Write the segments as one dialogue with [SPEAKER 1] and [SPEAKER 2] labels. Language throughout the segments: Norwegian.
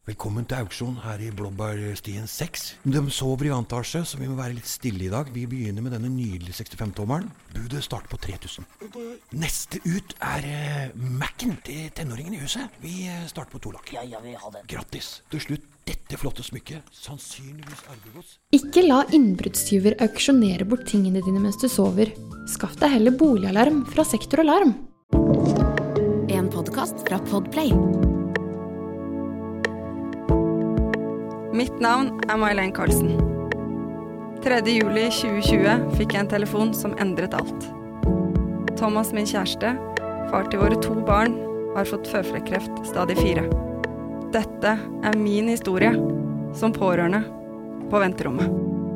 [SPEAKER 1] Velkommen til auksjon her i Blåbærstien 6. De sover i antasje, så vi må være litt stille i dag. Vi begynner med denne nydelige 65-tommeren. Budet starter på 3000. Neste ut Mac-en til tenåringen i huset. Vi starter på 2 lakk.
[SPEAKER 2] Ja, vi har den.
[SPEAKER 1] Grattis. Til slutt dette flotte smykket. Sannsynligvis arvegods.
[SPEAKER 3] Ikke la innbruddstyver auksjonere bort tingene dine mens du sover. Skaff deg heller boligalarm fra Sektor Alarm.
[SPEAKER 4] En podcast fra Podplay.
[SPEAKER 5] Mitt navn May-Len Karlsen. 3. juli 2020 fikk jeg en telefon som endret alt. Thomas, min kjæreste, far til våre 2 barn, har fått føflekkreft stadie 4. Dette min historie som pårørende på venterommet.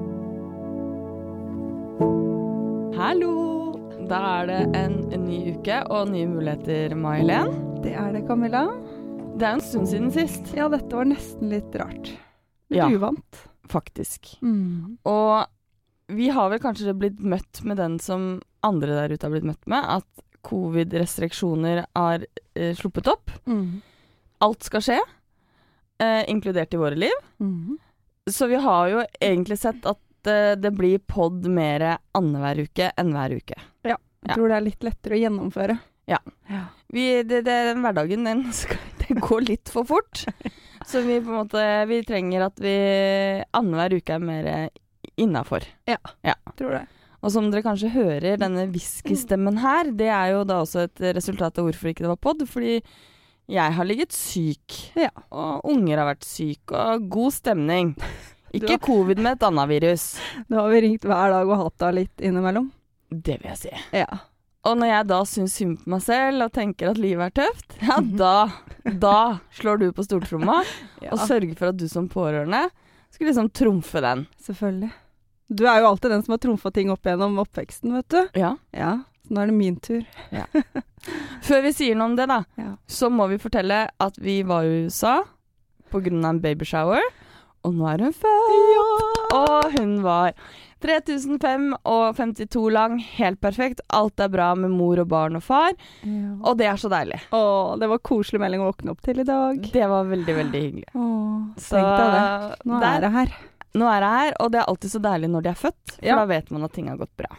[SPEAKER 6] Hallo! Da det en ny uke og nye muligheter, May-Len.
[SPEAKER 5] Det det, Camilla.
[SPEAKER 6] Det en stund siden sist.
[SPEAKER 5] Ja, dette var nesten litt rart.
[SPEAKER 6] Ja,
[SPEAKER 5] uvant.
[SPEAKER 6] Faktisk. Og vi har vel kanskje blitt møtt med den som andre der ute har blitt møtt med, at covid-restriksjoner har sluppet opp. Alt skal skje, inkludert i våre liv. Så vi har jo egentlig sett at det blir podd mer annenhver uke enn hver uke.
[SPEAKER 5] Ja, jeg tror det litt lettere å gjennomføre.
[SPEAKER 6] Ja. Den hverdagen, det går litt for fort. Så vi på en måte, vi trenger at vi annenhver uke mer innenfor.
[SPEAKER 5] Ja, tror det.
[SPEAKER 6] Og som dere kanskje hører, denne whiskystemmen her, det jo da også et resultat av hvorfor ikke det var podd, fordi jeg har ligget syk, og unger har vært syk, og god stemning. Ikke covid med et annet virus.
[SPEAKER 5] Da har vi ringt hver dag og hatt det litt innimellom.
[SPEAKER 6] Det vil jeg si.
[SPEAKER 5] Ja.
[SPEAKER 6] Og når jeg da synes synd på meg selv og tenker at livet tøft, ja, da slår du på stortromma og sørger for at du som pårørende skal liksom trumfe den.
[SPEAKER 5] Selvfølgelig. Du jo alltid den som har trumfet ting opp gjennom oppveksten, vet du.
[SPEAKER 6] Ja.
[SPEAKER 5] Ja, så nå det min tur.
[SPEAKER 6] Ja. Før vi sier noe om det da, så må vi fortelle at vi var i USA på grunn av en babyshower, og nå hun født. Og hun var 3005,52 lang, helt perfekt. Alt bra med mor og barn og far. Og det så deilig.
[SPEAKER 5] Det var koselig melding å våkne opp til i dag.
[SPEAKER 6] Det var veldig, veldig hyggelig.
[SPEAKER 5] Så tenkte jeg det. Nå det her.
[SPEAKER 6] Nå det her, og det alltid så deilig når de født, for da vet man at ting har gått bra.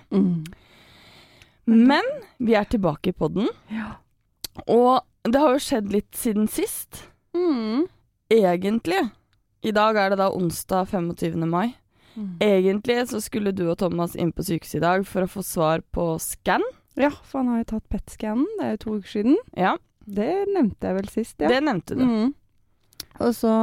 [SPEAKER 6] Men vi tilbake i podden. Og det har jo skjedd litt siden sist. Egentlig. I dag det da onsdag 25. mai. Egentlig så skulle du og Thomas inn på sykehuset i dag for å få svar på scan.
[SPEAKER 5] Ja, for han har jo tatt PET-scannen, det jo 2 uker siden.
[SPEAKER 6] Ja.
[SPEAKER 5] Det nevnte jeg vel sist, ja.
[SPEAKER 6] Det nevnte du.
[SPEAKER 5] Og så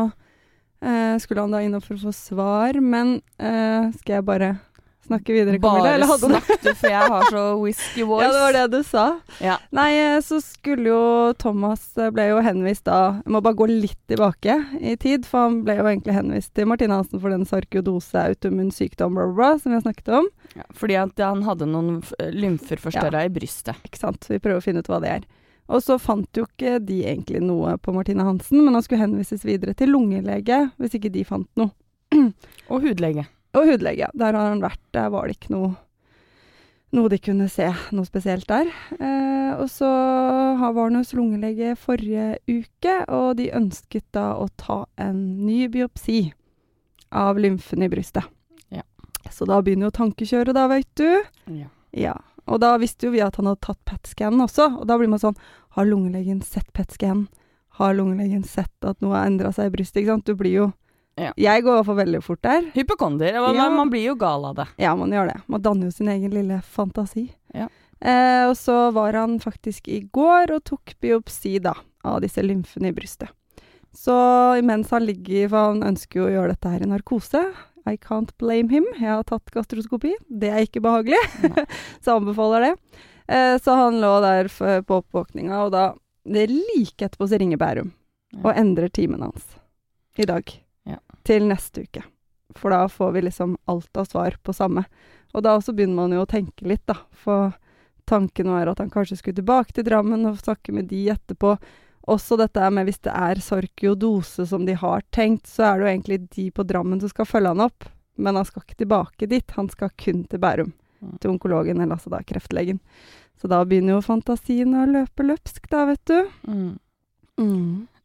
[SPEAKER 5] skulle han da inn for å få svar, men skal jeg bare snakke videre, Camilla?
[SPEAKER 6] Bare snakk du, for jeg har så whisky voice.
[SPEAKER 5] Ja, det var det du sa.
[SPEAKER 6] Ja.
[SPEAKER 5] Nei, så skulle jo Thomas ble jo henvist da, jeg må bare gå litt tilbake i tid, for han ble jo egentlig henvist til Martine Hansen for den sarkoidose, autoimmun sykdom, som vi har snakket om.
[SPEAKER 6] Ja, fordi at han hadde noen lymfer forstørret i brystet. Ikke
[SPEAKER 5] sant, vi prøver å finne ut hva det Og så fant jo ikke de egentlig noe på Martine Hansen, men han skulle henvises videre til lungelege, hvis ikke de fant noe.
[SPEAKER 6] Og hudlege.
[SPEAKER 5] Og hudlege, der har han vært. Der var det ikke noe de kunne se, noe spesielt der. Og så var han hos lungelege forrige uke, og de ønsket da å ta en ny biopsi av lymfen i brystet. Ja. Så da begynner jo tankekjøret da, vet du.
[SPEAKER 6] Ja.
[SPEAKER 5] Ja. Og da visste jo vi at han hadde tatt PET-scannen også, og da blir man sånn, har lungelegen sett PET-scannen? Har lungelegen sett at noe har endret seg i brystet, ikke sant? Du blir jo Jeg går i hvert fall veldig fort der.
[SPEAKER 6] Hypokonder, man blir jo gal av det.
[SPEAKER 5] Ja, man gjør det. Man danner jo sin egen lille fantasi.
[SPEAKER 6] Ja.
[SPEAKER 5] Og så var han faktisk i går og tok biopsi da, av disse lymfene i brystet. Så imens han ligger, for han ønsker jo å gjøre dette her i narkose. I can't blame him. Jeg har tatt gastroskopi. Det ikke behagelig. Så jeg anbefaler det. Så han lå der på oppvåkninga, og da, det like etterpå så ringer Bærum og endrer timen hans i dag. Til neste uke. For da får vi liksom alt av svar på samme. Og da også begynner man jo å tenke litt da. For tanken var at han kanskje skulle tilbake til Drammen og snakke med de etterpå. Også dette med hvis det sarkoidose som de har tenkt, så det jo egentlig de på Drammen som skal følge han opp. Men han skal ikke tilbake dit. Han skal kun til Bærum. Til onkologen, eller altså da kreftlegen. Så da begynner jo fantasien å løpe løpsk da, vet du.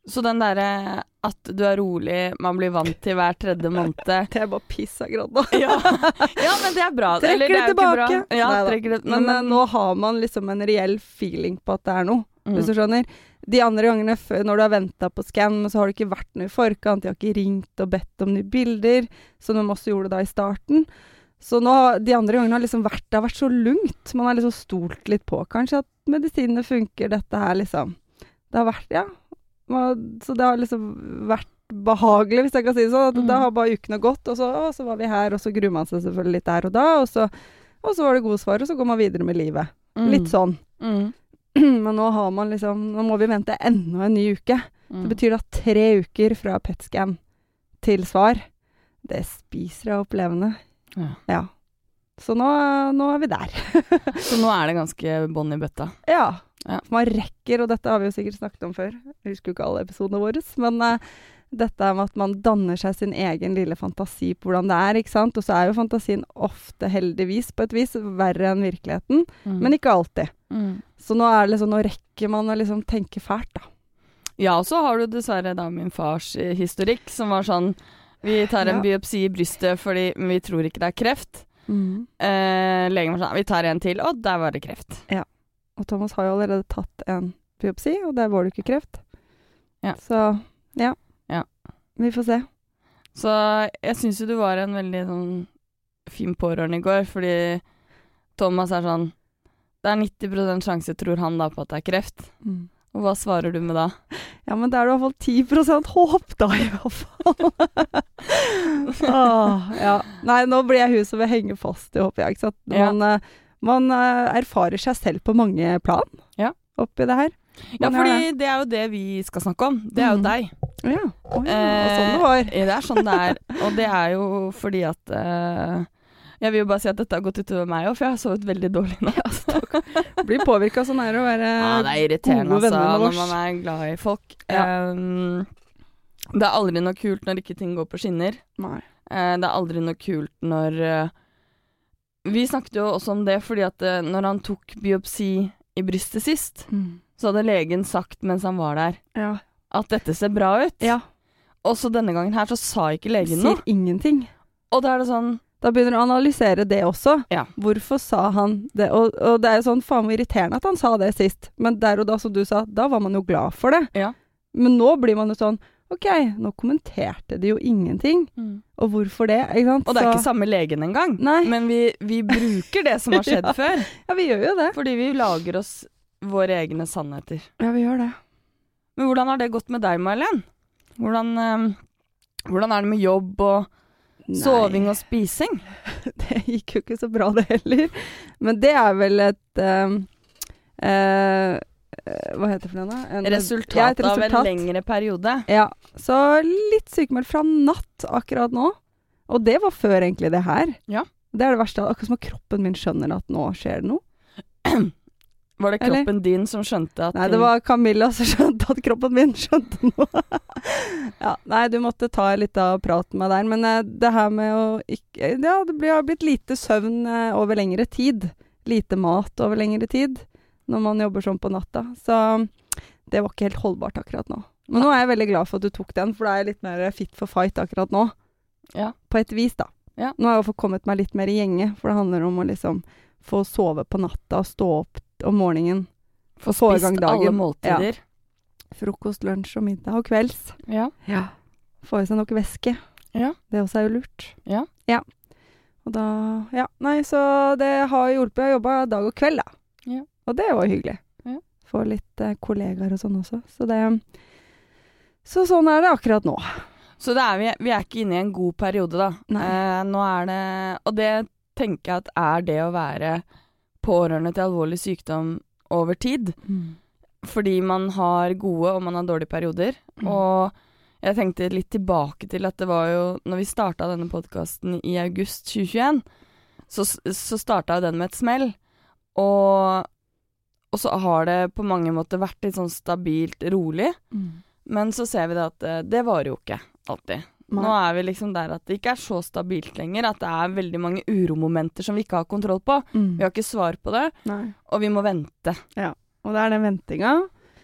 [SPEAKER 6] Så den der at du er rolig, man blir vant til hver tredje måned.
[SPEAKER 5] Det er bare piss akkurat nå.
[SPEAKER 6] Ja, men det er bra.
[SPEAKER 5] Trekker det tilbake.
[SPEAKER 6] Ja,
[SPEAKER 5] Neida. Men nå har man liksom en reell feeling på at det er noe, hvis du skjønner. De andre gangene når du har ventet på scan, så har det ikke vært noe i forkant, de har ikke ringt og bedt om nye bilder, som de også gjorde da i starten. Så nå, de andre gangene har liksom det har vært så lungt. Man har liksom stolt litt på kanskje at medisinene funker, dette her liksom. Det har vært, ja. Så det har liksom vært behagelig, hvis jeg kan si det sånn. Da har bare ukene gått, og så var vi her, og så gruer man seg selvfølgelig litt der og da, og så var det gode svar, og så går man videre med livet. Litt sånn. Men nå har man liksom, nå må vi vente enda en ny uke. Det betyr da 3 uker fra PET-scan til svar. Det spiser jeg opplevende. Ja. Så nå er vi der.
[SPEAKER 6] Så nå er det ganske bånd i bøtta.
[SPEAKER 5] Ja. Man rekker, og dette har vi jo sikkert snakket om før. Jeg husker jo ikke alle episodene våre, men dette med at man danner seg sin egen lille fantasi på hvordan det er, ikke sant? Og så er jo fantasien ofte heldigvis på et vis verre enn virkeligheten, men ikke alltid. Så nå er det liksom, nå rekker man å liksom tenke fælt, da. Ja, og så har du dessverre da min fars historikk, som var sånn, vi tar en biopsi i brystet fordi vi tror ikke det er kreft. Legen var sånn, vi tar en til, og der var det kreft. Ja. Og Thomas har jo allerede tatt en biopsi, og der var det ikke kreft. Ja. Så, ja. Vi får se. Så jeg synes jo du var en veldig sånn fin pårørende i går, fordi Thomas er sånn, det er 90% sjanse, tror han da, på at det er kreft. Og hva svarer du med da? Ja, men det er i hvert fall 10% håp da, i hvert fall. Ja. Nei, nå blir jeg hun som vil henge fast, det håper jeg, ikke sant? Man erfarer seg selv på mange plan oppi det her. Ja, fordi det er jo det vi skal snakke om. Det er jo deg. Ja, og sånn det var. Det er sånn det er. Og det er jo fordi at jeg vil jo bare si at dette har gått utover meg også, for jeg har sovet veldig dårlig nå. Blir påvirket sånn her å være det er irriterende, gode venner med oss. Når man er glad i folk. Det er aldri noe kult når ikke ting går på skinner. Nei. Det er aldri noe kult når vi snakket jo også om det, fordi at når han tok biopsi i brystet sist, så hadde legen sagt mens han var der, at dette ser bra ut. Ja. Og så denne gangen her så sa ikke legen noe. Sier ingenting. Og da er det sånn, da begynner han å analysere det også. Ja. Hvorfor sa han det? Og det er jo sånn faen hvor irriterende at han sa det sist. Men der og da, som du sa, da var man jo glad for det. Ja. Men nå blir man jo sånn, ok, nå kommenterte de jo ingenting. Og hvorfor det, ikke sant? Og det er ikke samme legen engang. Nei. Men vi bruker det som har skjedd før. Ja, vi gjør jo det. Fordi vi lager oss våre egne sannheter. Ja, vi gjør det. Men hvordan har det gått med deg, May-Helen? Hvordan er det med jobb og soving og spising? Det gikk jo ikke så bra det heller. Men det er vel et hva heter det for noe? Resultat av en lengre periode. Ja, så litt sykemeldt fra natt akkurat nå. Og det var før egentlig det her. Ja. Det er det verste, akkurat som at kroppen min skjønner at nå skjer det noe. Var det kroppen din som skjønte at... Nei, det var Camilla som skjønte at kroppen min skjønte noe. Ja, nei, du måtte ta litt av praten med der, men det her med å ikke... Ja, det har blitt lite søvn over lengre tid. Lite mat over lengre tid. Når man jobber sånn på natta. Så det var ikke helt holdbart akkurat nå. Men nå er jeg veldig glad for at du tok den, for da er jeg litt mer fit for fight akkurat nå. Ja. På et vis da. Ja. Nå har jeg kommet meg litt mer i gjenge, for det handler om å liksom få sove på natta og stå opp om morgenen. Få spist alle måltider. Ja. Frokost, lunsj og middag og kvelds. Ja. Ja. Få i seg nok væske. Ja. Det også er jo lurt. Ja. Ja. Og da, ja. Nei, så det har hjulpet å jobbe dag og kveld da. Ja. Og det var hyggelig. Ja. Få litt kollegaer og sånn også. Så sånn er det akkurat nå. Så det er, vi er ikke inne i en god periode da. Nå er det, og det tenker jeg at er det å være pårørende til alvorlig sykdom over tid. Fordi man har gode og man har dårlige perioder. Og jeg tenkte litt tilbake til at det var jo, når vi startet denne podcasten i august 2021, så startet jo den med et smell. Og så har det på mange måter vært litt sånn stabilt rolig. Men så ser vi det at det varer jo ikke alltid. Nå er vi liksom der at det ikke er så stabilt lenger, at det er veldig mange uromomenter som vi ikke har kontroll på. Vi har ikke svar på det, og vi må vente. Ja, og det er den ventinga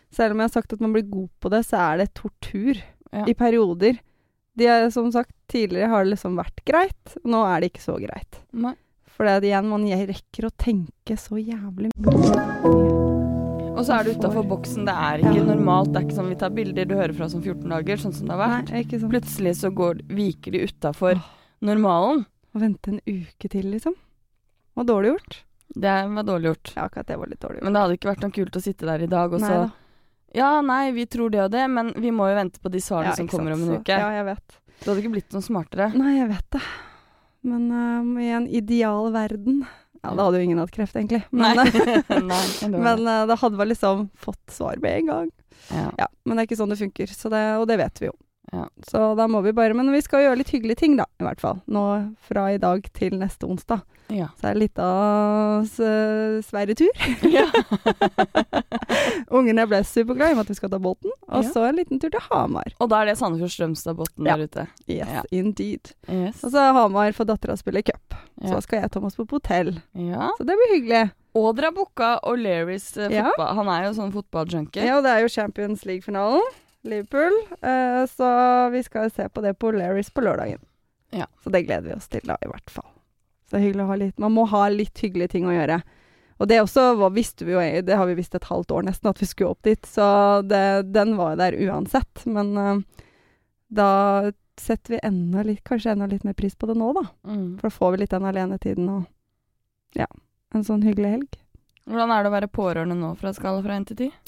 [SPEAKER 5] Selv om jeg har sagt at man blir god på det, så det tortur
[SPEAKER 6] Ja.
[SPEAKER 5] i perioder. Som sagt, tidligere har det liksom vært greit, og nå det ikke så greit.
[SPEAKER 6] Nei.
[SPEAKER 5] For det igjen, man rekker å tenke så jævlig mye.
[SPEAKER 6] Og så det utenfor boksen, det ikke normalt, det ikke sånn vi tar bilder, du hører fra som 14 dager, sånn som det har vært.
[SPEAKER 5] Nei, ikke sant.
[SPEAKER 6] Plutselig så viker de utenfor normalen.
[SPEAKER 5] Å vente en uke til, liksom. Var dårlig gjort.
[SPEAKER 6] Det var dårlig gjort.
[SPEAKER 5] Ja, akkurat det var litt dårlig gjort.
[SPEAKER 6] Men det hadde ikke vært noe kult å sitte der i dag, og så...
[SPEAKER 5] Nei da.
[SPEAKER 6] Ja, nei, vi tror det og det, men vi må jo vente på de svarene som kommer om en uke.
[SPEAKER 5] Ja, jeg vet.
[SPEAKER 6] Det hadde ikke blitt noe smartere.
[SPEAKER 5] Nei, jeg vet det. Men i en ideal verden... Ja, da hadde jo ingen hatt kreft, egentlig. Men,
[SPEAKER 6] Nei,
[SPEAKER 5] men da hadde vi liksom fått svar med en gang. Ja, men det ikke sånn det funker, og det vet vi jo.
[SPEAKER 6] Ja.
[SPEAKER 5] Så da må vi bare... Men vi skal gjøre litt hyggelige ting da, i hvert fall. Nå fra i dag til neste onsdag.
[SPEAKER 6] Ja.
[SPEAKER 5] Så litt av Sverretur.
[SPEAKER 6] Ja.
[SPEAKER 5] Ungene ble superglad i at vi skal ta båten, og så en liten tur til Hamar.
[SPEAKER 6] Og da det Sandefjord-Strømstad-båten der ute.
[SPEAKER 5] Yes, indeed.
[SPEAKER 6] Yes.
[SPEAKER 5] Og så Hamar for dattera spille cup. Så skal jeg Thomas på hotell.
[SPEAKER 6] Ja.
[SPEAKER 5] Så det blir hyggelig.
[SPEAKER 6] Og dere har booka O'Learys fotball. Han jo sånn fotballjunkie.
[SPEAKER 5] Ja, og det jo Champions League-finalen. Liverpool. Så vi skal se på det på O'Learys på lørdagen.
[SPEAKER 6] Ja.
[SPEAKER 5] Så det gleder vi oss til da, i hvert fall. Så det hyggelig å ha litt. Man må ha litt hyggelige ting å gjøre. Og det også visste vi jo, det har vi visst et halvt år nesten, at vi skulle opp dit. Så den var der uansett. Men da setter vi kanskje enda litt mer pris på det nå, da. For da får vi litt den alenetiden og en sånn hyggelig helg.
[SPEAKER 6] Hvordan det å være pårørende nå fra skala fra 1 til 10?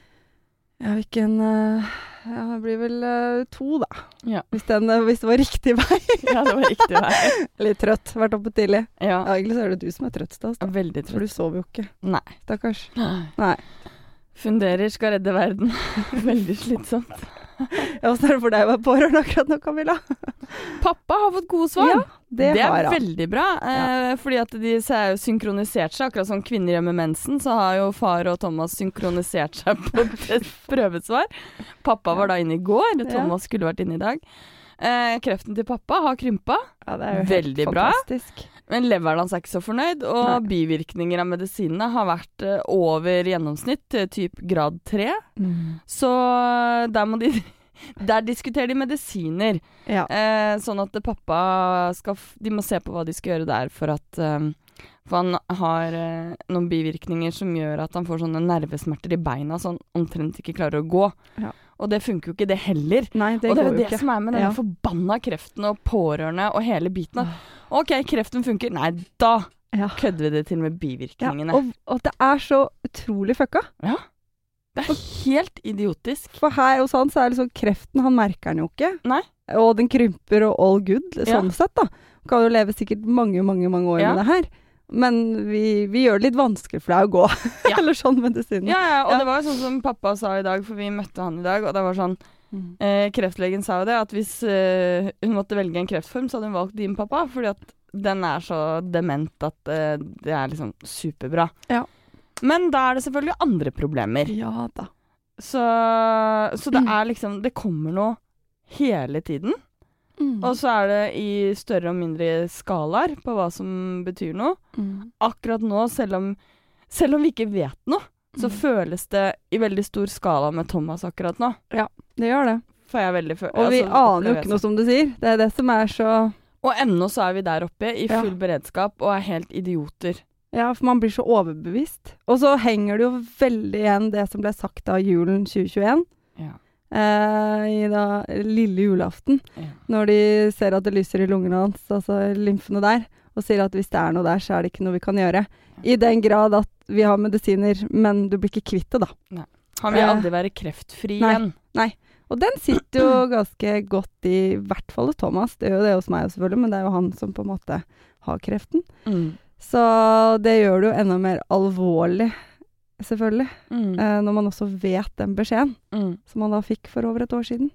[SPEAKER 5] Det blir vel 2 da.
[SPEAKER 6] Ja.
[SPEAKER 5] Hvis det var riktig vei.
[SPEAKER 6] Ja, det var riktig vei.
[SPEAKER 5] Litt trøtt, vært oppe tidlig.
[SPEAKER 6] Ja.
[SPEAKER 5] Egentlig så det du som trøtt, Stas.
[SPEAKER 6] Veldig trøtt.
[SPEAKER 5] For du sover jo ikke.
[SPEAKER 6] Nei.
[SPEAKER 5] Stakkars. Nei.
[SPEAKER 6] Funderer, skal redde verden. Veldig slitsomt.
[SPEAKER 5] Ja, så det for deg å være pårørende akkurat nå, Camilla.
[SPEAKER 6] Pappa har fått gode svar.
[SPEAKER 5] Ja, det har han.
[SPEAKER 6] Veldig bra, fordi at de har jo synkronisert seg, akkurat som kvinner gjør med mensen, så har jo far og Thomas synkronisert seg på et prøvesvar. Pappa var da inne i går, Thomas skulle vært inne i dag. Kreften til pappa har krympa.
[SPEAKER 5] Ja, det jo helt
[SPEAKER 6] veldig
[SPEAKER 5] fantastisk.
[SPEAKER 6] Bra. Men leveren hans ikke så fornøyd, og bivirkninger av medisinene har vært over gjennomsnitt, typ grad 3. Så der diskuterer de medisiner. Ja. Sånn at pappa de må se på hva de skal gjøre der, for han har noen bivirkninger som gjør at han får sånne nervesmerter i beina, så han omtrent ikke klarer å gå. Ja. Og det funker jo ikke det heller.
[SPEAKER 5] Nei, det
[SPEAKER 6] og det
[SPEAKER 5] går jo
[SPEAKER 6] det
[SPEAKER 5] ikke.
[SPEAKER 6] Som med den forbanna kreften og pårørende og hele biten. Ok, kreften funker. Nei, da kødder vi det til med bivirkningene.
[SPEAKER 5] Ja, og det så utrolig fucka.
[SPEAKER 6] Ja, det helt idiotisk.
[SPEAKER 5] For her hos han så det liksom kreften, han merker den jo ikke.
[SPEAKER 6] Nei.
[SPEAKER 5] Og den krymper og all good, sånn sett da. Han kan jo leve sikkert mange år med det her. Men vi gjør det litt vanskelig for deg å gå. Eller sånn medisinen.
[SPEAKER 6] Ja, og det var jo sånn som pappa sa i dag, for vi møtte han i dag, og det var sånn, kreftlegen sa jo det, at hvis hun måtte velge en kreftform, så hadde hun valgt din pappa, fordi at den så dement at det liksom superbra. Ja. Men da det selvfølgelig andre problemer.
[SPEAKER 5] Ja da.
[SPEAKER 6] Så det liksom, det kommer noe hele tiden. Og så det i større og mindre skalaer på hva som betyr noe. Akkurat nå, selv om vi ikke vet noe, så føles det i veldig stor skala med Thomas akkurat nå.
[SPEAKER 5] Ja, det gjør det.
[SPEAKER 6] For jeg veldig
[SPEAKER 5] og vi aner jo ikke noe, som du sier. Det det som så...
[SPEAKER 6] Og ennå så vi der oppe i full beredskap og helt idioter.
[SPEAKER 5] Ja, for man blir så overbevist. Og så henger det jo veldig igjen det som ble sagt av julen 2021. Ja. I da lille julaften, når de ser at det lyser i lungene hans, altså lymfene der, og sier at hvis det noe der, så det ikke noe vi kan gjøre. I den grad at vi har medisiner, men du blir ikke kvitt det da.
[SPEAKER 6] Nei. Han vil aldri være kreftfri igjen.
[SPEAKER 5] Nei, og den sitter jo ganske godt i hvert fall hos Thomas. Det jo det hos meg selvfølgelig, men det jo han som på en måte har kreften. Så det gjør det jo enda mer alvorlig, selvfølgelig. Når man også vet den beskjeden som man da fikk for over et år siden.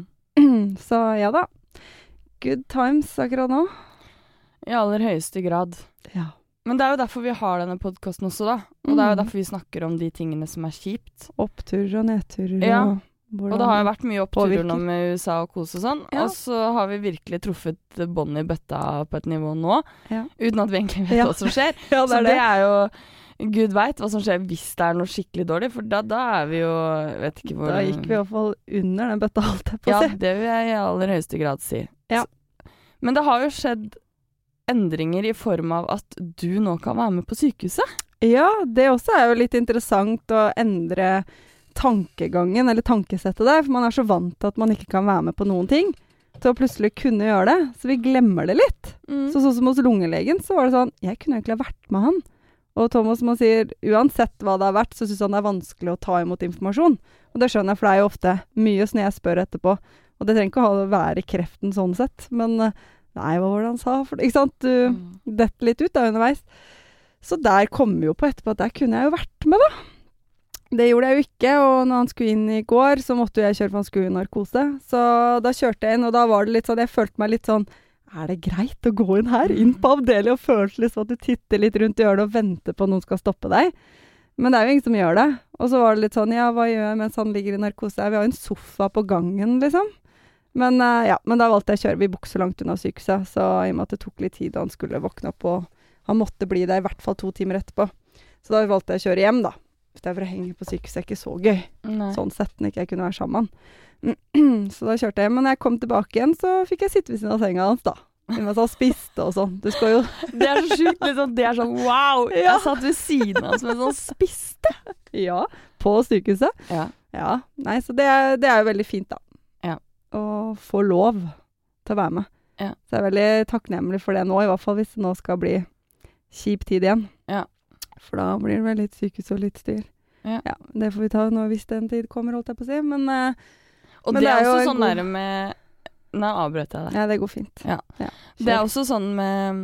[SPEAKER 5] Så ja da. Good times akkurat nå.
[SPEAKER 6] I aller høyeste grad.
[SPEAKER 5] Ja.
[SPEAKER 6] Men det jo derfor vi har denne podcasten også da. Og det jo derfor vi snakker om de tingene som kjipt.
[SPEAKER 5] Oppturer og nedturer.
[SPEAKER 6] Ja. Og det har jo vært mye oppturer nå med USA og kos og sånn, og så har vi virkelig truffet bånd i bøtta på et nivå nå, uten at vi egentlig vet hva som skjer. Så det er jo, Gud vet hva som skjer hvis det er noe skikkelig dårlig, for da er vi jo, vet ikke hvor...
[SPEAKER 5] Da gikk vi i hvert fall under den bøtta, alt jeg på å si.
[SPEAKER 6] Ja, det vil jeg i aller høyeste grad si.
[SPEAKER 5] Ja.
[SPEAKER 6] Men det har jo skjedd endringer i form av at du nå kan være med på sykehuset.
[SPEAKER 5] Ja, det også er jo litt interessant å endre tankegangen, eller tankesettet der, for man er så vant til at man ikke kan være med på noen ting, til å plutselig kunne gjøre det, så vi glemmer det litt. Så sånn som hos lungelegen, så var det sånn, jeg kunne egentlig ha vært med han. Og Thomas, man sier, uansett hva det har vært, så synes han det er vanskelig å ta imot informasjon. Og det skjønner jeg, for det er jo ofte mye sånn jeg spør etterpå. Og det trenger ikke å være kreften sånn sett, men nei, hva var det han sa? For, ikke sant? Du detter litt ut da underveis. Så der kommer vi jo på etterpå at der kunne jeg jo vært med da. Det gjorde jeg jo ikke, og når han skulle inn i går, så måtte jeg kjøre for han skulle i narkose. Så da kjørte jeg inn, og da var det litt sånn, jeg følte meg litt sånn, er det greit å gå inn her, inn på avdeling og føle liksom at du titter litt rundt i hjørnet og venter på at noen skal stoppe deg? Men det er jo ingen som gjør det. Og så var det litt sånn, ja, hva gjør jeg mens han ligger i narkose? Vi har jo en sofa på gangen, liksom. Men men da valgte jeg å kjøre. Vi bor så langt unna sykehuset, så i og med at det tok litt tid da han skulle våkne opp, og han måtte bli der i hvert fall 2 timer etterpå. Så da valgte jeg å kjøre hjem da. I stedet for å henge på sykehuset er ikke så gøy.
[SPEAKER 6] Nei.
[SPEAKER 5] Sånn sett når ikke jeg kunne være sammen. Så da kjørte jeg hjem, men når jeg kom tilbake igjen, så fikk jeg sitte ved siden av senga hans da. Mens han spiste og sånn. Du skal jo...
[SPEAKER 6] Det er så sjukt, liksom. Det er sånn, wow! Ja. Jeg satt ved siden av hans mens han spiste.
[SPEAKER 5] Ja, på sykehuset. Ja, nei, så det er jo veldig fint da.
[SPEAKER 6] Ja.
[SPEAKER 5] Å få lov til å være med.
[SPEAKER 6] Ja.
[SPEAKER 5] Så jeg er veldig takknemlig for det nå, i hvert fall hvis det nå skal bli kjip tid igjen.
[SPEAKER 6] Ja.
[SPEAKER 5] For da blir det vel litt sykehus og litt styr.
[SPEAKER 6] Ja.
[SPEAKER 5] Det får vi ta nå hvis den tid kommer, holdt jeg på å si. Men,
[SPEAKER 6] og
[SPEAKER 5] men
[SPEAKER 6] det er også
[SPEAKER 5] jo
[SPEAKER 6] sånn der med... Nå avbrøt jeg det.
[SPEAKER 5] Ja, det går fint.
[SPEAKER 6] Ja. Det er også sånn med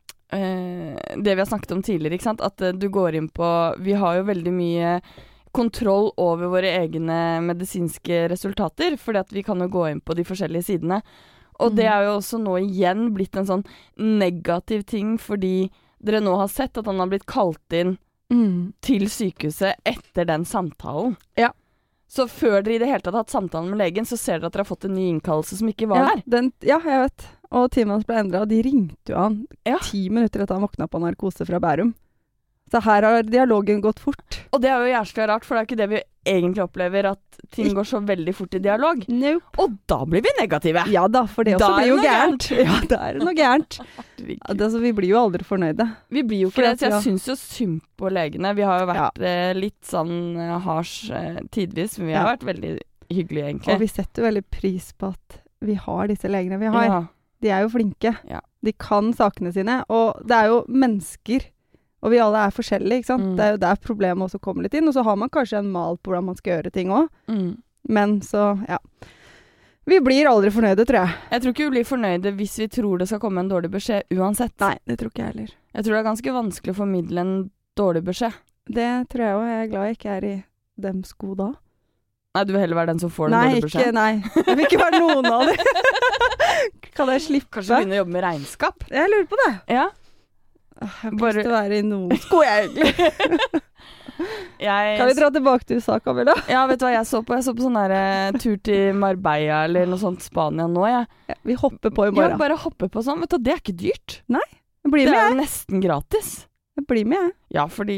[SPEAKER 6] det vi har snakket om tidligere, ikke sant? At du går inn på... Vi har jo veldig mye kontroll over våre egne medisinske resultater, fordi at vi kan jo gå inn på de forskjellige sidene. Og det er jo også nå igjen blitt en sånn negativ ting, fordi dere nå har sett at han har blitt kalt inn til sykehuset etter den samtalen. Ja. Så før dere i det hele tatt har hatt samtalen med legen, så ser dere at dere har fått en ny innkallelse som ikke var der.
[SPEAKER 5] Ja, jeg vet. Og timen hans ble endret, og de ringte jo han 10 minutter etter han våkna på narkose fra Bærum. Så her har dialogen gått fort. Og
[SPEAKER 6] det er jo jævlig rart, for det er ikke det vi egentlig opplever, at ting går så veldig fort i dialog.
[SPEAKER 5] Nope.
[SPEAKER 6] Og da blir vi negative.
[SPEAKER 5] Ja da, for det også blir jo gærent. Ja, det er noe gærent. Vi blir jo aldri fornøyde.
[SPEAKER 6] Vi blir jo ikke det, så jeg synes jo synd på legene. Vi har jo vært litt sånn harsh tidvis, men vi har vært veldig hyggelige egentlig.
[SPEAKER 5] Og vi setter veldig pris på at vi har disse legene vi har. Ja. De er jo flinke. Ja. De kan sakene sine, og det er jo mennesker. Og vi alle er forskjellige, ikke sant? Det er jo der problemet også kommer litt inn, og så har man kanskje en mal på hvordan man skal gjøre ting også. Men så, ja. Vi blir aldri fornøyde, tror jeg.
[SPEAKER 6] Jeg tror ikke vi blir fornøyde hvis vi tror det skal komme en dårlig beskjed uansett.
[SPEAKER 5] Nei, det tror ikke jeg heller.
[SPEAKER 6] Jeg tror det er ganske vanskelig å formidle en dårlig beskjed.
[SPEAKER 5] Det tror jeg også. Jeg er glad jeg ikke er i dem sko da.
[SPEAKER 6] Nei, du vil heller være den som får den dårlige beskjed?
[SPEAKER 5] Nei, jeg vil ikke være noen av dem. Kan jeg slippe?
[SPEAKER 6] Kanskje begynne å jobbe med regnskap?
[SPEAKER 5] Jeg lurer på det.
[SPEAKER 6] Ja.
[SPEAKER 5] Jeg har ikke lyst til å være i noen sko, jeg egentlig. Kan vi dra tilbake til USA, Camilla?
[SPEAKER 6] Ja, vet du hva jeg så på? Jeg så på sånn der tur til Marbella eller noe sånt Spania nå,
[SPEAKER 5] Ja, vi hopper på i morgen.
[SPEAKER 6] Ja, bare hopper på sånn. Vet du, det er ikke dyrt.
[SPEAKER 5] Nei, jeg blir med.
[SPEAKER 6] Det er jo nesten gratis.
[SPEAKER 5] Jeg blir med, jeg.
[SPEAKER 6] Ja, fordi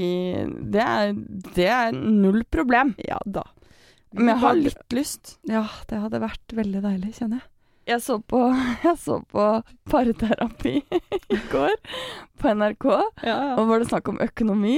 [SPEAKER 6] det er null problem.
[SPEAKER 5] Ja da.
[SPEAKER 6] Men jeg har litt lyst.
[SPEAKER 5] Ja, det hadde vært veldig deilig, kjenner jeg.
[SPEAKER 6] Jeg så på parterapi i går på NRK, og var det snakk om økonomi.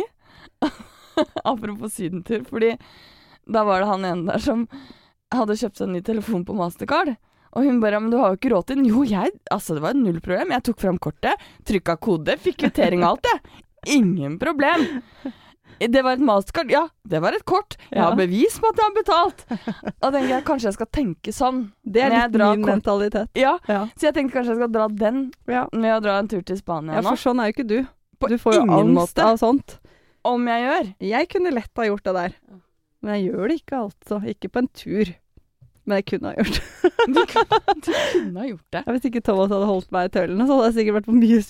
[SPEAKER 6] Apropos sydentur, fordi da var det han ene der som hadde kjøpt seg en ny telefon på Mastercard. Og hun bare, men du har jo ikke råd til den. Jo, det var null problem. Jeg tok frem kortet, trykket kode, fikk kvittering og alt det. Ingen problem. Det var et Mastercard, ja, det var et kort. Jeg har bevis på at jeg har betalt. Og tenker jeg, kanskje jeg skal tenke sånn.
[SPEAKER 5] Det er litt min mentalitet.
[SPEAKER 6] Ja, så jeg tenkte kanskje jeg skal dra den med å dra en tur til Spania nå.
[SPEAKER 5] Ja, for sånn er jo ikke du. Du får jo angst av sånt.
[SPEAKER 6] Om jeg gjør.
[SPEAKER 5] Jeg kunne lett ha gjort det der. Men jeg gjør det ikke altså. Ikke på en tur. Men jeg kunne ha gjort det.
[SPEAKER 6] Du kunne ha gjort det.
[SPEAKER 5] Ja, hvis ikke Thomas hadde holdt meg i tøllene, så hadde jeg sikkert vært på mye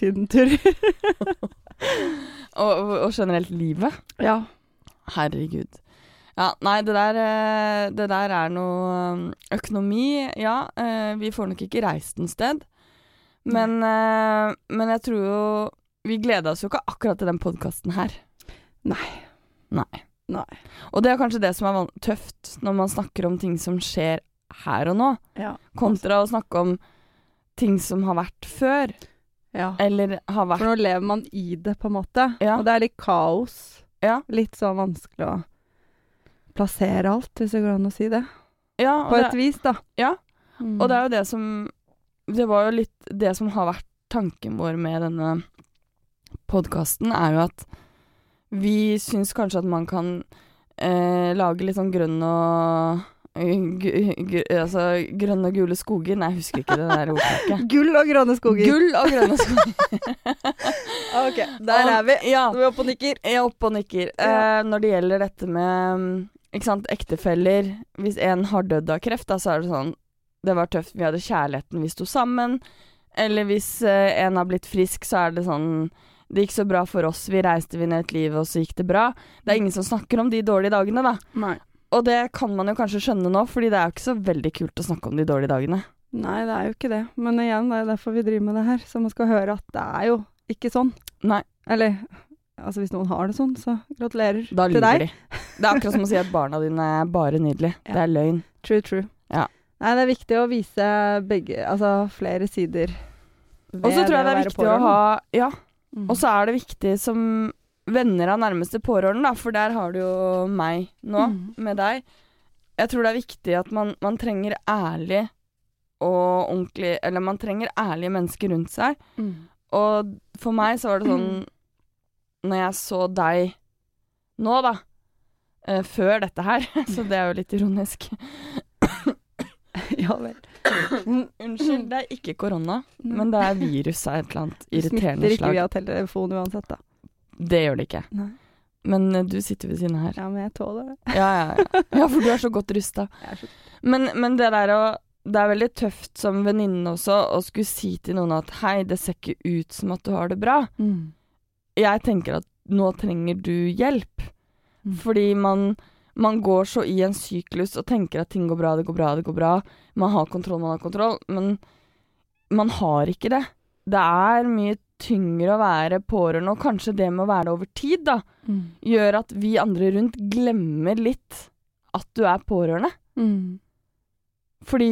[SPEAKER 5] sydentur.
[SPEAKER 6] og generelt livet.
[SPEAKER 5] Ja.
[SPEAKER 6] Herregud. Ja, nei, det der noe økonomi, ja. Vi får nok ikke reist en sted. Men jeg tror jo vi gleder oss jo ikke akkurat til den podcasten her. Nei. Og det kanskje det som tøft når man snakker om ting som skjer her og nå, kontra å snakke om ting som har vært før.
[SPEAKER 5] Ja.
[SPEAKER 6] Eller har vært...
[SPEAKER 5] For nå lever man i det, på en måte.
[SPEAKER 6] Ja.
[SPEAKER 5] Og det litt kaos.
[SPEAKER 6] Ja.
[SPEAKER 5] Litt sånn vanskelig å plassere alt, hvis det går an å si det.
[SPEAKER 6] Ja,
[SPEAKER 5] på et vis, da.
[SPEAKER 6] Ja, og det jo det som... Det var jo litt det som har vært tanken vår med denne podcasten, jo at vi syns kanskje at man kan lage litt sånn grønn og grønne og gule skoger. Nei, jeg husker ikke det der ordtaket.
[SPEAKER 5] Gull og grønne skoger.
[SPEAKER 6] Gull og grønne skoger.
[SPEAKER 5] Ok, der vi.
[SPEAKER 6] Ja.
[SPEAKER 5] Nå er vi oppe og nikker.
[SPEAKER 6] Ja, oppe og nikker. Når det gjelder dette med, ikke sant, ektefeller. Hvis en har dødd av kreft, da, så det sånn, det var tøft, vi hadde kjærligheten, vi sto sammen. Eller hvis en har blitt frisk, så det sånn, det gikk så bra for oss, vi reiste vi ned et liv, og så gikk det bra. Det ingen som snakker om de dårlige dagene, da.
[SPEAKER 5] Nei.
[SPEAKER 6] Og det kan man jo kanskje skjønne nå, fordi det jo ikke så veldig kult å snakke om de dårlige dagene.
[SPEAKER 5] Nei, det jo ikke det. Men igjen, det derfor vi driver med det her. Så man skal høre at det jo ikke sånn.
[SPEAKER 6] Nei.
[SPEAKER 5] Eller, altså hvis noen har det sånn, så gratulerer
[SPEAKER 6] da
[SPEAKER 5] til deg.
[SPEAKER 6] De. Det akkurat som å si at barna dine bare nydelige. Ja. Det løgn.
[SPEAKER 5] True. Ja. Nei, det viktig å vise begge, altså flere sider.
[SPEAKER 6] Og så tror jeg det viktig å ha, ja. Og så det viktig som venner av nærmeste pårørende, da, for der har du jo meg nå, med deg. Jeg tror det viktig at man trenger ærlig og ordentlig, eller man trenger ærlige mennesker rundt seg. Og for meg så var det sånn, når jeg så deg nå da, før dette her, så det jo litt ironisk.
[SPEAKER 5] Ja vel.
[SPEAKER 6] Unnskyld, det ikke korona, men det virus av et eller annet irriterende slag.
[SPEAKER 5] Smitter ikke via telefon uansett da.
[SPEAKER 6] Det gjør det ikke.
[SPEAKER 5] Nei.
[SPEAKER 6] Men du sitter ved siden her.
[SPEAKER 5] Ja, men jeg tåler det.
[SPEAKER 6] Ja, for du så godt rustet. Men det der det veldig tøft som venninne også å skulle si til noen at hei, det ser ikke ut som at du har det bra. Jeg tenker at nå trenger du hjelp. Fordi man går så i en syklus og tenker at ting går bra, det går bra. Man har kontroll, men man har ikke det. Det mye tyngre å være pårørende, og kanskje det med å være det over tid da, gjør at vi andre rundt glemmer litt at du pårørende. Fordi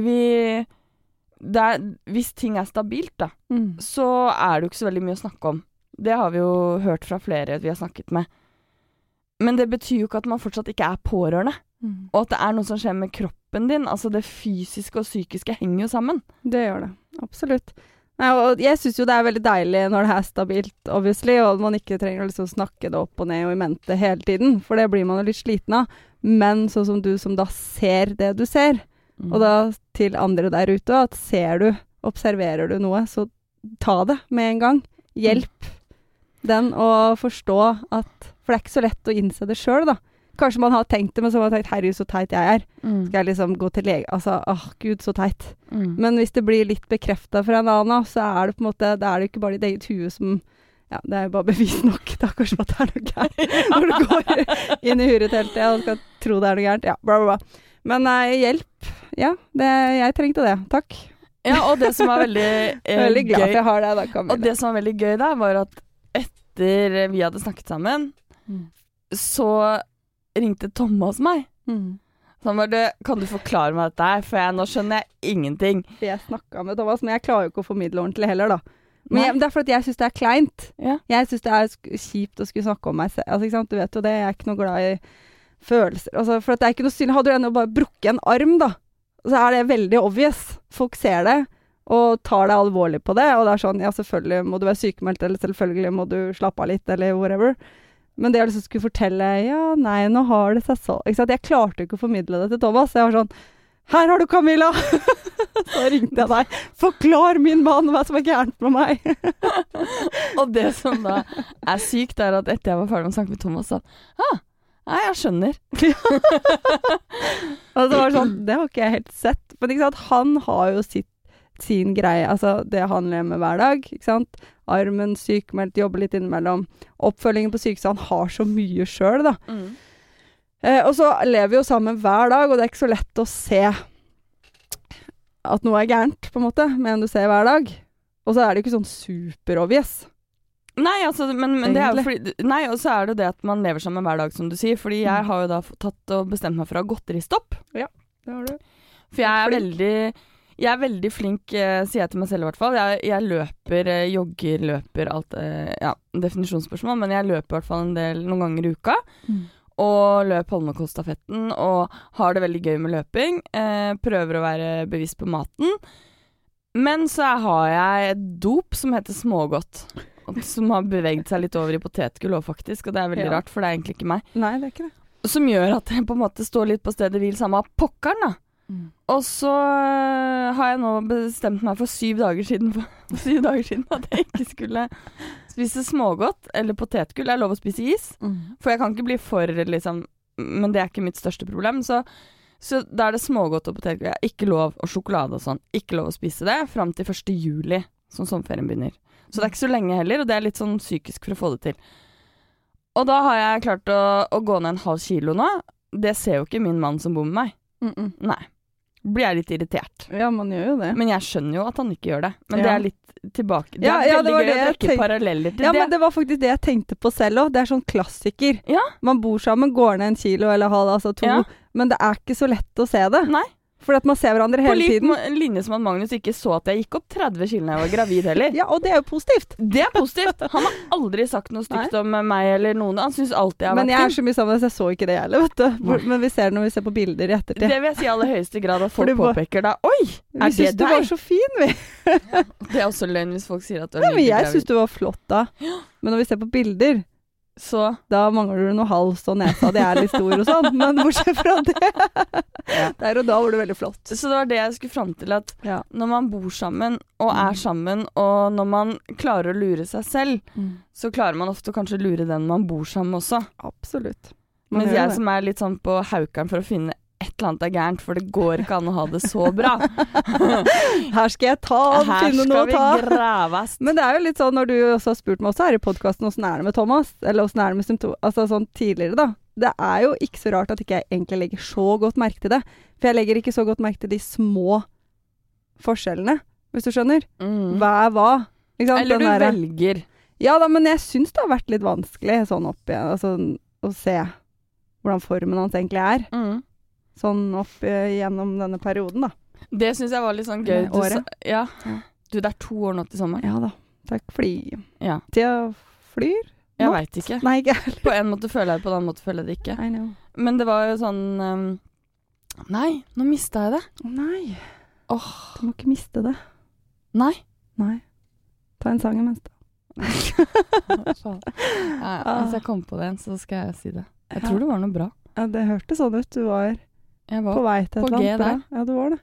[SPEAKER 6] hvis ting stabilt da, så det jo ikke så veldig mye å snakke om. Det har vi jo hørt fra flere vi har snakket med. Men det betyr jo ikke at man fortsatt ikke pårørende. Og at det noe som skjer med kroppen din. Altså det fysiske og psykiske henger jo sammen. Det
[SPEAKER 5] gjør det, absolutt. Nei, og jeg synes jo det veldig deilig når det stabilt, obviously, og man ikke trenger å liksom snakke det opp og ned og i mente hele tiden, for det blir man jo litt sliten av. Men sånn som du som da ser det du ser, og da til andre der ute, at observerer du noe, så ta det med en gang. Hjelp den å forstå at, for det ikke så lett å innse det selv da. Kanskje man har tenkt det, men så har man tenkt, herregud, så teit jeg Skal jeg liksom gå til lege? Altså, Gud, så teit. Men hvis det blir litt bekreftet fra en annen, så det på en måte, det jo ikke bare ditt eget hue som, ja, det jo bare bevis nok, da kanskje at det noe gærent. Når du går inn i huret hele tiden og skal tro det noe gærent. Ja, bla, bla, bla. Men hjelp. Ja, jeg trengte det. Takk.
[SPEAKER 6] Ja, og det som veldig
[SPEAKER 5] veldig glad for jeg har det da, Camilla.
[SPEAKER 6] Og det som var veldig gøy da, var at etter vi hadde snakket sammen, så ringte Thomas meg. Så han bare, kan du forklare meg dette her? For nå skjønner jeg ingenting.
[SPEAKER 5] Jeg snakket med Thomas, men jeg klarer jo ikke å formidle ordentlig heller da. Men det fordi jeg synes det kleint. Ja. Jeg synes det kjipt å skulle snakke om meg selv. Altså, ikke sant? Du vet jo det, jeg ikke noe glad i følelser. Altså, for at det ikke noe synd. Hadde du ennå bare brukket en arm da, så det veldig obvious. Folk ser det, og tar det alvorlig på det. Og det sånn, ja selvfølgelig må du være sykemeldt, eller selvfølgelig må du slappe av litt, eller whatever. Men det liksom skulle fortelle, ja, nei, nå har det seg så. Ikke sant? Jeg klarte ikke å formidle det til Thomas. Jeg var sånn, her har du Camilla! Så ringte jeg deg. Forklar min mann hva som gærent med meg.
[SPEAKER 6] Og det som da sykt at etter jeg var ferdig med å snakke med Thomas, sa nei, jeg skjønner.
[SPEAKER 5] Og så var det sånn, det har ikke jeg helt sett. Men ikke sant, han har jo sin greie, altså det han lever med hver dag, ikke sant? Armen, sykemeldt, jobber litt innimellom. Oppfølgingen på sykehuset, han har så mye selv da. Og så lever vi jo sammen hver dag, og det er ikke så lett å se at noe er gærent, på en måte, med en du ser hver dag. Og så er det ikke sånn super-obvious.
[SPEAKER 6] Nei, altså, men det er jo fordi... Nei, og så er det det at man lever sammen hver dag, som du sier. Fordi jeg har jo da tatt og bestemt meg for å ha godteristopp.
[SPEAKER 5] Ja, det har du.
[SPEAKER 6] For jeg er veldig flink, sier jeg til meg selv i hvert fall. Jeg løper, jogger, løper, alt, definisjonsspørsmål, men jeg løper i hvert fall noen ganger i uka. Og løp Holmenkollstafetten, og har det veldig gøy med løping. Prøver å være bevisst på maten. Men så har jeg et dop som heter smågodt. Som har beveget seg litt over i potetgull også, faktisk. Og det er veldig rart, for det er egentlig ikke meg.
[SPEAKER 5] Nei, det er ikke det.
[SPEAKER 6] Som gjør at jeg på en måte står litt på stedet hvil samme av pokkeren, da. Og så har jeg nå bestemt meg for 7 dager siden at jeg ikke skulle spise smågodt eller potetgull. Det er lov å spise is, for jeg kan ikke bli for, liksom, men det er ikke mitt største problem. Så da er det smågodt og potetgull. Jeg har ikke lov, og sjokolade og sånn, ikke lov å spise det frem til 1. juli, som sommerferien begynner. Så det er ikke så lenge heller, og det er litt sånn psykisk for å få det til. Og da har jeg klart å gå ned 0,5 kilo nå. Det ser jo ikke min mann som bor med meg. Nei. Blir jeg litt irritert.
[SPEAKER 5] Ja, man gjør jo det.
[SPEAKER 6] Men jeg skjønner jo at han ikke gjør det. Men det er litt tilbake. Det er veldig gøy å trekke paralleller til det.
[SPEAKER 5] Ja, men det var faktisk det jeg tenkte på selv også. Det er sånn klassiker. Ja. Man bor sammen, går ned 1 kilo eller halv, altså 2. Ja. Men det er ikke så lett å se det. Nei. For at man ser hverandre hele tiden. På
[SPEAKER 6] linje som at Magnus ikke så at jeg gikk opp 30 kilo da jeg var gravid heller.
[SPEAKER 5] Ja, og det er jo positivt.
[SPEAKER 6] Det er positivt. Han har aldri sagt noe stygt om meg eller noen. Han synes alltid jeg har vært.
[SPEAKER 5] Men jeg er så mye sammen, så jeg så ikke det heller, vet du. Men vi ser det når vi ser på bilder i ettertid.
[SPEAKER 6] Det vil jeg si i aller høyeste grad at folk påpeker da. Oi,
[SPEAKER 5] vi synes du var så fin, vi.
[SPEAKER 6] Det er også løgn hvis folk sier at du er
[SPEAKER 5] litt gravid. Jeg synes du var flott da. Men når vi ser på bilder, så da mangler du noe hals og nesa, det er litt stor og sånn, men bortsett fra det, der og da var du veldig flott.
[SPEAKER 6] Så det var det jeg skulle frem til, at når man bor sammen og er sammen, og når man klarer å lure seg selv, så klarer man ofte å kanskje lure den man bor sammen også.
[SPEAKER 5] Absolutt.
[SPEAKER 6] Mens jeg som er litt sånn på haukeren for å finne et eller annet er gærent, for det går ikke an å ha det så bra.
[SPEAKER 5] Her skal jeg finne noe å ta.
[SPEAKER 6] Her skal vi graves.
[SPEAKER 5] Men det er jo litt sånn, når du også har spurt meg også her i podcasten, hvordan er det med Thomas? Eller hvordan er det med symptomer? Altså sånn tidligere da. Det er jo ikke så rart at ikke jeg egentlig legger så godt merke til det. For jeg legger ikke så godt merke til de små forskjellene, hvis du skjønner. Hva er hva?
[SPEAKER 6] Eller du velger.
[SPEAKER 5] Ja da, men jeg synes det har vært litt vanskelig sånn opp igjen, altså å se hvordan formen hans egentlig er. Sånn opp gjennom denne perioden, da.
[SPEAKER 6] Det synes jeg var litt sånn gøy. Du, det er 2 år nå til sommer.
[SPEAKER 5] Ja da, takk fordi Tida flyr.
[SPEAKER 6] Jeg vet ikke.
[SPEAKER 5] Nei, ikke heller.
[SPEAKER 6] På en måte føler jeg det, på en annen måte føler jeg det ikke.
[SPEAKER 5] I know.
[SPEAKER 6] Men det var jo sånn nei, nå mistet jeg det.
[SPEAKER 5] Nei. Du må ikke miste det.
[SPEAKER 6] Nei.
[SPEAKER 5] Ta en sang imens da.
[SPEAKER 6] Hvis jeg kommer på det, så skal jeg si det. Jeg tror det var noe bra.
[SPEAKER 5] Ja, det hørtes sånn ut. Du var på vei til et eller annet bra. Ja, du var det.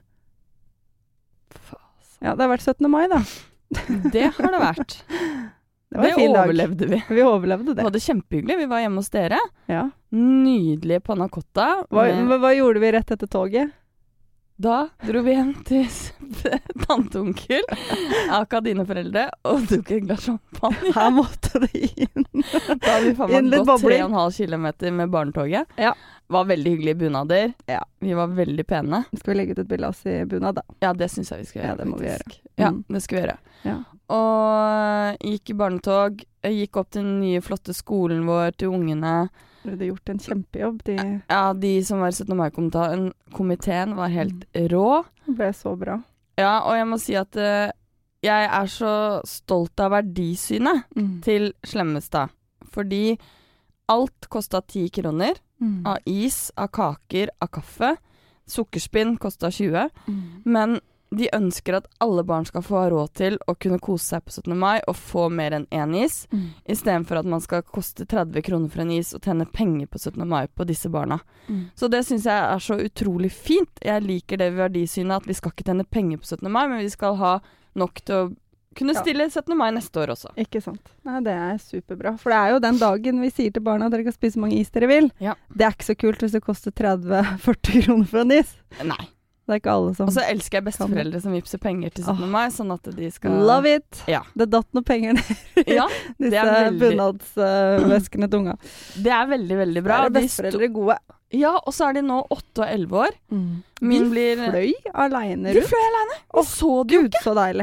[SPEAKER 5] Ja, det har vært 17. mai, da.
[SPEAKER 6] Det har det vært.
[SPEAKER 5] Det var en fin dag.
[SPEAKER 6] Overlevde vi.
[SPEAKER 5] Vi overlevde det.
[SPEAKER 6] Det var det kjempehyggelig. Vi var hjemme hos dere.
[SPEAKER 5] Ja.
[SPEAKER 6] Nydelige panna cotta.
[SPEAKER 5] Hva gjorde vi rett etter toget?
[SPEAKER 6] Da dro vi hjem til tante og onkel, aka dine foreldre, og tok en glass champagne.
[SPEAKER 5] Her måtte det inn.
[SPEAKER 6] Da hadde vi faen meg gått 3,5 kilometer med barnetoget. Ja. Var veldig hyggelige bunader. Ja. Vi var veldig pene.
[SPEAKER 5] Skal vi legge ut et bilde av oss i bunad da?
[SPEAKER 6] Ja, det synes jeg vi skal gjøre.
[SPEAKER 5] Ja, det må vi gjøre.
[SPEAKER 6] Ja, det skal vi gjøre. Ja. Og gikk i barnetog, gikk opp til den nye flotte skolen vår til ungene.
[SPEAKER 5] Du hadde gjort en kjempejobb.
[SPEAKER 6] De som var 17. mai-komiteen var helt rå.
[SPEAKER 5] Det ble så bra.
[SPEAKER 6] Ja, og jeg må si at jeg er så stolt av verdisynet til Slemmestad. Fordi alt kostet 10 kroner. Av is, av kaker, av kaffe. Sukkerspinn kostet 20. Men de ønsker at alle barn skal få ha råd til å kunne kose seg på 17. mai og få mer enn en is, i stedet for at man skal koste 30 kroner for en is og tjene penger på 17. mai på disse barna. Så det synes jeg er så utrolig fint. Jeg liker det verdisynet at vi skal ikke tjene penger på 17. mai, men vi skal ha nok til å kunne stille 17. mai neste år også.
[SPEAKER 5] Ikke sant. Nei, det er superbra. For det er jo den dagen vi sier til barna at dere kan spise så mange is dere vil. Ja. Det er ikke så kult hvis det koster 30-40 kroner for en is.
[SPEAKER 6] Nei.
[SPEAKER 5] Det er ikke alle som...
[SPEAKER 6] Og så elsker jeg besteforeldre som vipser penger til 17. mai, sånn at de skal...
[SPEAKER 5] Love it! Ja. Det datt noen penger ned.
[SPEAKER 6] Ja,
[SPEAKER 5] disse bunadsveskene til unga.
[SPEAKER 6] Det er veldig, veldig bra.
[SPEAKER 5] Det er besteforeldre gode.
[SPEAKER 6] Ja, og så er de nå 8 og 11 år.
[SPEAKER 5] De fløy alene rundt.
[SPEAKER 6] De fløy alene. Vi så det jo
[SPEAKER 5] Gud, så deilig.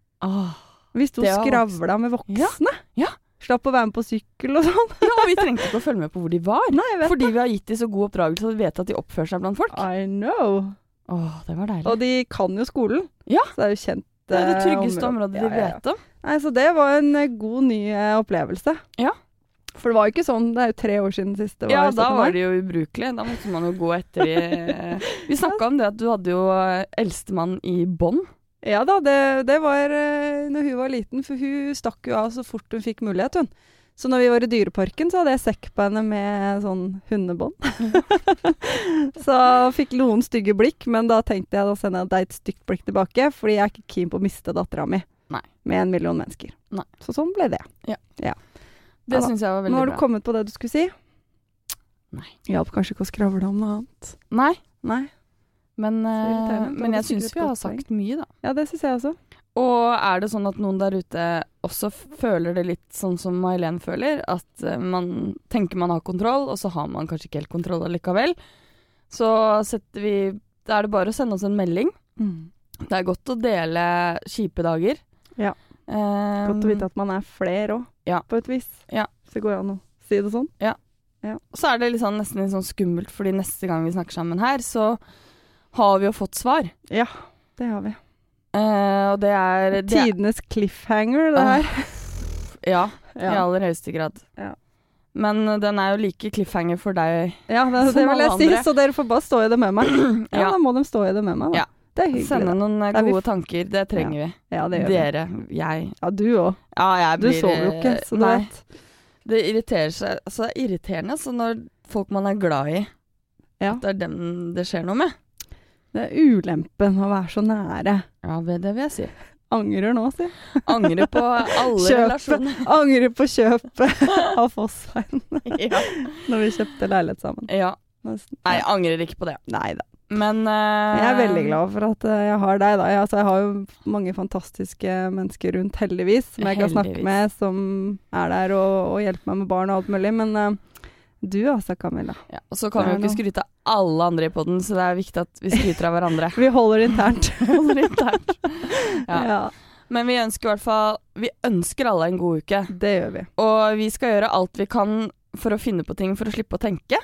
[SPEAKER 5] Vi sto og skravla med voksne.
[SPEAKER 6] Ja.
[SPEAKER 5] Slapp å være med på sykkel og sånn.
[SPEAKER 6] Ja, og vi trengte ikke å følge med på hvor de var.
[SPEAKER 5] Nei, jeg vet
[SPEAKER 6] fordi vi har gitt de så god oppdragelse at vi vet at de oppfører seg blant folk.
[SPEAKER 5] I know.
[SPEAKER 6] Det var deilig.
[SPEAKER 5] Og de kan jo skolen.
[SPEAKER 6] Ja.
[SPEAKER 5] Så det er jo kjent.
[SPEAKER 6] Det er det tryggeste området de vet om.
[SPEAKER 5] Nei, så det var en god ny opplevelse.
[SPEAKER 6] Ja.
[SPEAKER 5] For det var jo ikke sånn, det er jo 3 år siden sist det var.
[SPEAKER 6] Ja, da var de jo ubrukelige. Da måtte man jo gå etter Vi snakket om det at du hadde jo eldstemann i bånd. Ja da, det var når hun var liten, for hun stakk jo av så fort hun fikk mulighet, hun. Så når vi var i dyreparken, så hadde jeg sekk på henne med sånn hundebånd. Så fikk noen stygge blikk, men da tenkte jeg da sender jeg deg et stygt blikk tilbake, fordi jeg er ikke keen på å miste datteren min. Nei.
[SPEAKER 5] Med 1 million mennesker.
[SPEAKER 6] Nei.
[SPEAKER 5] Så sånn ble det.
[SPEAKER 6] Ja. Det synes jeg var veldig bra.
[SPEAKER 5] Nå har du kommet på det du skulle si?
[SPEAKER 6] Nei.
[SPEAKER 5] Hjalp kanskje ikke å skravle om noe annet?
[SPEAKER 6] Nei.
[SPEAKER 5] Men
[SPEAKER 6] jeg synes vi har sagt mye da.
[SPEAKER 5] Ja, det synes jeg også.
[SPEAKER 6] Og er det sånn at noen der ute også føler det litt sånn som May-Len føler, at man tenker man har kontroll, og så har man kanskje ikke helt kontroll likevel, så da er det bare å sende oss en melding. Det er godt å dele kjipe dager. Ja.
[SPEAKER 5] Godt å vite at man er flere også, på et vis. Ja. Så det går an å si det sånn. Ja.
[SPEAKER 6] Så er det nesten litt sånn skummelt, fordi neste gang vi snakker sammen her, så har vi jo fått svar. Ja, det har vi. Og det er tidenes cliffhanger, det her. Ja, i aller høyeste grad. Ja. Men den er jo like cliffhanger for deg. Ja, det vil jeg si, så dere får bare stå i det med meg. Ja, da må de stå i det med meg da. Ja. Det er hyggelig. Sende noen gode tanker, det trenger vi. Ja, det gjør dere, jeg. Ja, du også. Ja, jeg blir... Du sover jo ikke, så du vet. Det irriterer seg, altså det er irriterende, så når folk man er glad i, at det er dem det skjer noe med. Det er ulempen å være så nære. Ja, det vil jeg si. Angrer nå, si. Angrer på alle relasjoner. Angrer på kjøpet av Fossveien. Ja. Når vi kjøpte leilighet sammen. Ja. Nei, jeg angrer ikke på det. Neida. Men jeg er veldig glad for at jeg har deg da. Jeg har jo mange fantastiske mennesker rundt, heldigvis, som jeg kan snakke med, som er der og hjelper meg med barn og alt mulig, men... Du altså, Camilla. Ja, og så kan vi jo ikke skryte av alle andre i podden, så det er viktig at vi skryter av hverandre. Vi holder internt. Ja. Men vi ønsker i hvert fall, vi ønsker alle en god uke. Det gjør vi. Og vi skal gjøre alt vi kan for å finne på ting for å slippe å tenke.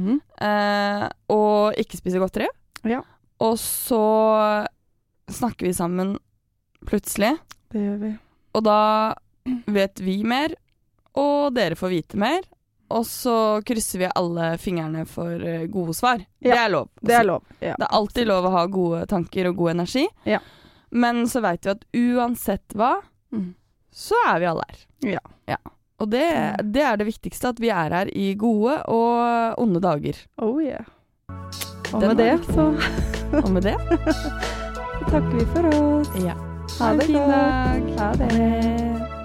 [SPEAKER 6] Og ikke spise godteri. Ja. Og så snakker vi sammen plutselig. Det gjør vi. Og da vet vi mer, og dere får vite mer. Og så krysser vi alle fingrene for gode svar. Ja, det er lov. Det er lov. Ja. Det er alltid lov å ha gode tanker og god energi. Ja. Men så vet vi at uansett hva, så er vi alle her. Ja. Ja. Og det er det viktigste, at vi er her i gode og onde dager. Oh yeah. Og med det, så... Og med det, så takker vi for oss. Ja. Ha det godt. Ha det.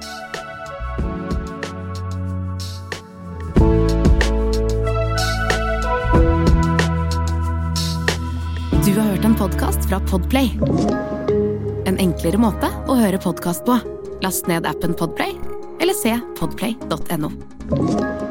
[SPEAKER 4] Du har hørt en podcast fra Podplay. En enklere måte å høre podcast på. Last ned appen Podplay, eller se podplay.no.